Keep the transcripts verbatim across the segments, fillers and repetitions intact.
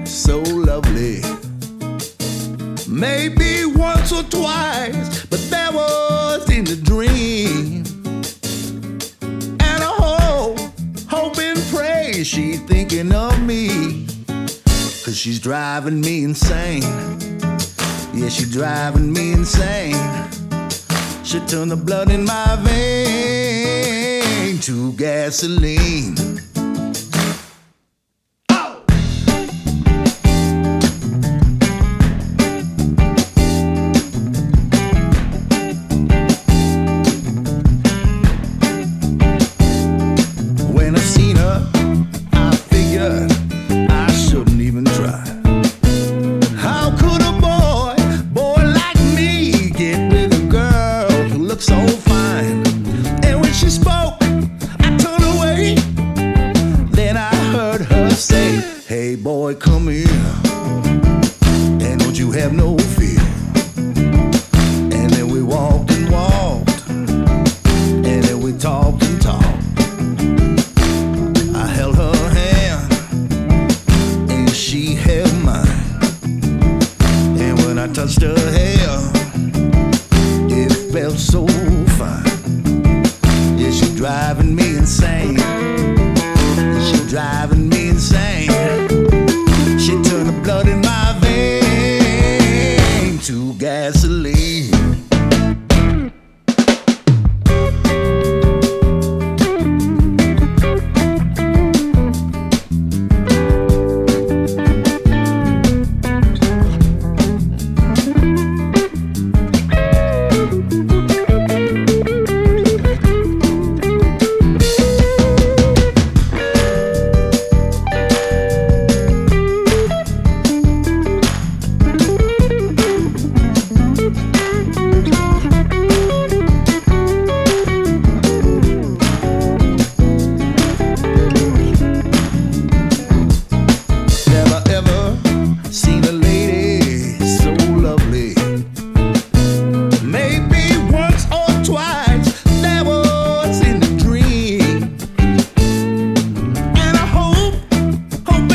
so lovely. Maybe once or twice, but that was in a dream. And I hope, hope and pray she's thinking of me, 'cause she's driving me insane. Yeah, she's driving me insane. She turned the blood in my vein to gasoline. When I seen her, I figured I shouldn't even try. How could a boy, boy like me, get with a girl who looks so fine? And when she spoke, I turned away. Then I heard her say, hey boy, come here, and don't you have no fear. And then we walked and walked, and then we talked and talked. I held her hand, and she held mine. And when I touched her hair, it felt so fine. Yeah, she's driving me insane. She's driving me insane. She turned the blood in my vein to gasoline.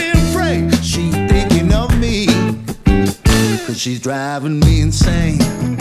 She's driving me insane.